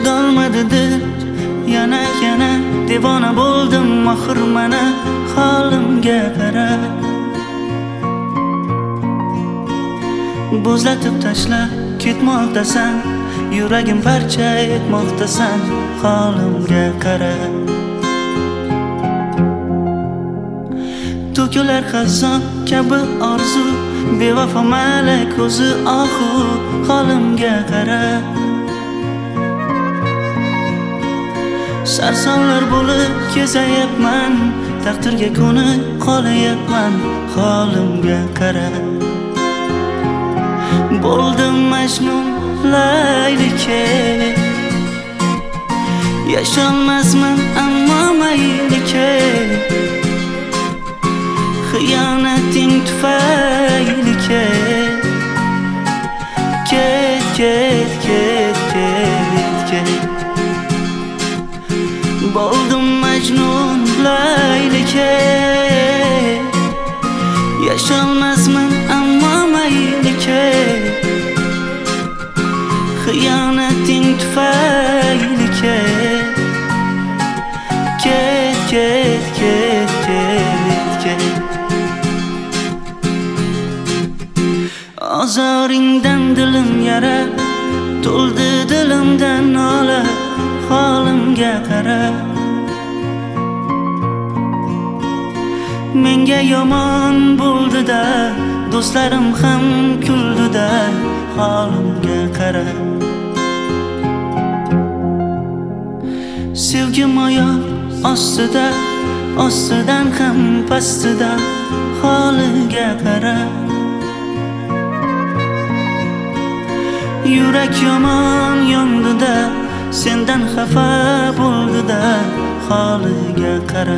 chidolmadi dil, yana devona bo'ldim oxir mana holimga qara. Bo'zlatib tashlab ketmoqdasan, yuragim parcha etmoqdasan, holimga qara. To'kilar xazon kabi orzu, bevafo malak ko'zi ohu, holimga qara. Sarsonlar bo'lib kezayapman, taqdirga ko'nib qolayapman, holimga qara. Bo'ldim Majnun laylike, yasholmasman ammo maylike. Xiyonating tufayli ket, ket, ket, ket, ket. Bo'ldim Majnun laylike, yasholmasman ammo maylike. Xiyonating tufayli ket, ket, ket, ket, ket, ket. Ozoringdan dilim yara, to'ldi dilimdan nola, holimga qara. Menga yomon bo'ldi-da, do'stlarim ham kuldi-da, holimga qara. Sevgim oyoq ostida, ostidan ham pastida, holiga qara. Yurak yomon yondi-da, sendan xafa bo'ldi-da, holiga qara.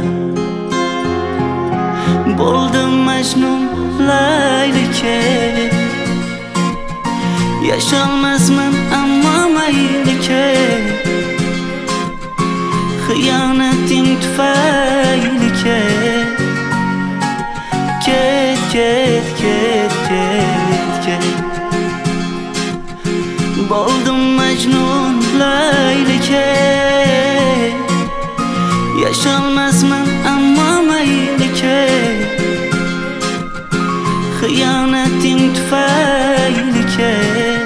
Bo'ldim Majnun laylike, yasholmasman ammo maylike. Xiyonating tufayli ket, ket, ket, ket, ket, ket. Bo'ldim Majnun laylike, yasholmasman ammo maylike. Xiyonating tufayli ket.